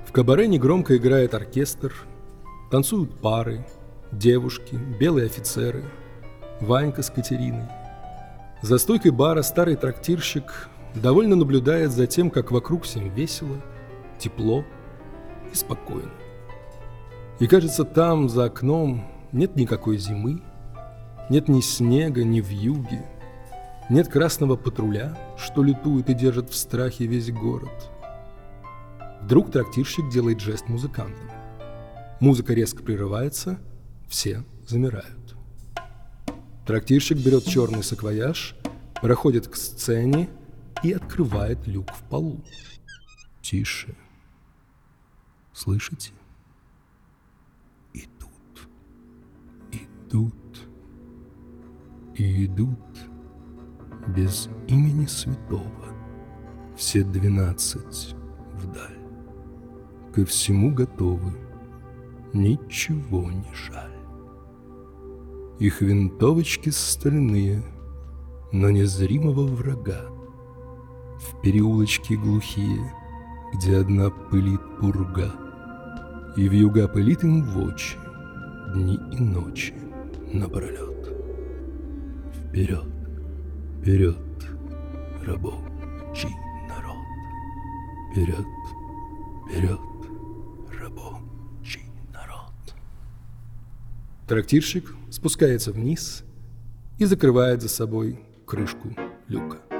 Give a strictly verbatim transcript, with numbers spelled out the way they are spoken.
В кабаре негромко играет оркестр, танцуют пары, девушки, белые офицеры, Ванька с Катериной. За стойкой бара старый трактирщик довольно наблюдает за тем, как вокруг всем весело, тепло и спокойно. И кажется, там, за окном, нет никакой зимы, нет ни снега, ни вьюги, нет красного патруля, что лютует и держит в страхе весь город. Вдруг трактирщик делает жест музыкантам. Музыка резко прерывается, все замирают. Трактирщик берет черный саквояж, проходит к сцене и открывает люк в полу. Тише. Слышите? Идут, идут и идут без имени святого все двенадцать вдаль. Ко всему готовы, ничего не жаль. Их винтовочки стальные, но незримого врага в переулочки глухие, где одна пылит пурга, и вьюга пылит им в очи дни и ночи напролет. Вперед, вперед, рабочий народ, вперед, вперед, рабочий народ. Трактирщик спускается вниз и закрывает за собой крышку люка.